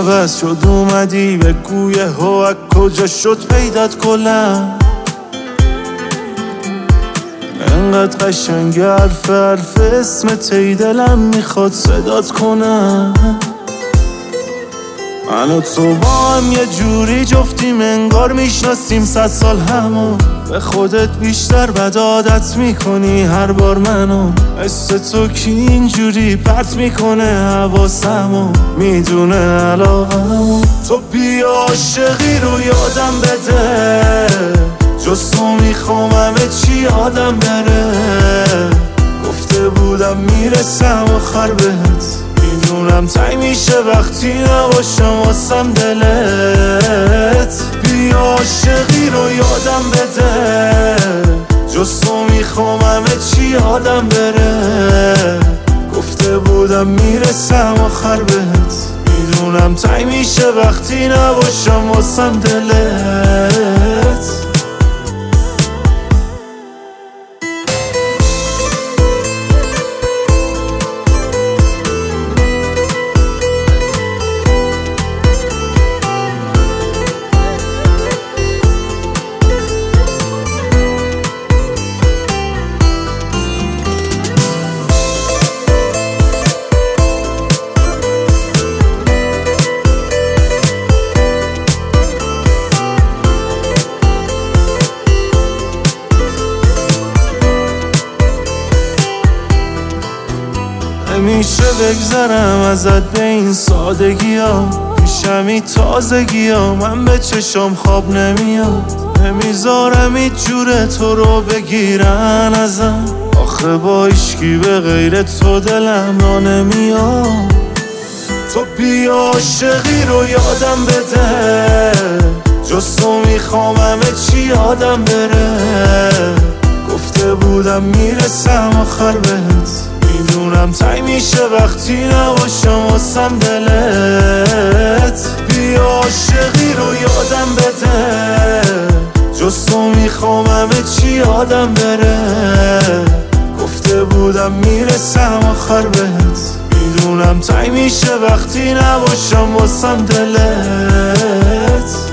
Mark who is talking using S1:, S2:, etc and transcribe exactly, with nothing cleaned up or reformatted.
S1: عوض شد اومدی بگو یهو از کجا شد پیدات کلم. انقدر قشنگ حرف حرف اسمت ای دلم میخواد صدات کنم. من و تو با هم یه جوری جفتیم انگار میشناسیم صد سال همو. به خودت بیشتر بد عادت میکنی هر بار منو. حس تو کی اینجوری پرت میکنه حواسمو. میدونه علاقمو. تو بیا عاشقی رو یادم بده، جز تو میخوام همه چی یادم بره. گفته بودم میرسم آخر بهت، میدونم تای میشه وقتی نباشم واسم دلت. بیا عاشقی رو یادم بده، جز تو میخوام همه چی یادم بره. گفته بودم میرسم آخر بهت، میدونم تای میشه وقتی نباشم واسم دلت. نمیشه بگذرم ازت به این سادگی ها، پیشمی تازگی ها، من به چشم خواب نمیاد. نمیذارم هیچ جوره تو رو بگیرن ازم، آخه با ایشکی به غیر تو دلم را نمیاد. تو بیا عاشقی رو یادم بده، جز تو میخوام همه چی یادم بره. گفته بودم میرسم آخر بهت، میدونم تای میشه وقتی نباشم واسم دلت. بیا عاشقی رو یادم بده، جز تو میخوام همه چی یادم بره. گفته بودم میرسم آخر بهت، میدونم تای میشه وقتی نباشم واسم دلت.